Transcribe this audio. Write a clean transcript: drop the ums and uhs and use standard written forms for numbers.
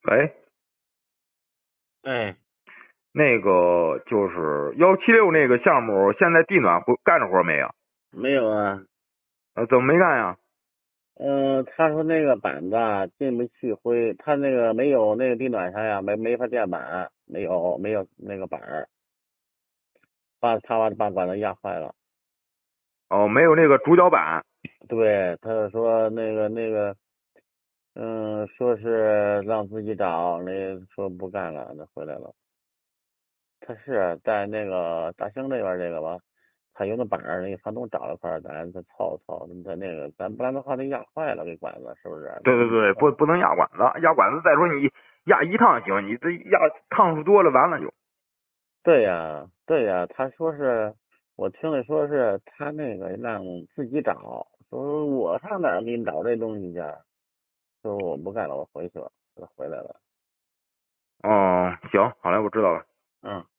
喂， 哎， 那个就是176那个项目，现在地暖干着活没有？ 没有啊。 怎么没干呀？ 他说那个板子啊进不去灰，他那个没有那个地暖上呀，没法垫板，没有那个板儿，他把管子压坏了。 哦，没有那个主角板。 对，他就说说是让自己找，那说不干了，那回来了。他是在那个大兴这边这个吧，他有那板儿，那个房东找了块儿，咱再凑凑，咱那个咱不然的话，他压坏了，给管子是不是？ 对对对，不能压管子，压管子再说你压一趟行，你这压趟数多了完了就。 对呀，对呀，他说是，我听的说是他那个让自己找，说我上哪儿给你找这东西去？说我不干了，我回去了，他回来了。 哦，行，好嘞，我知道了。 嗯。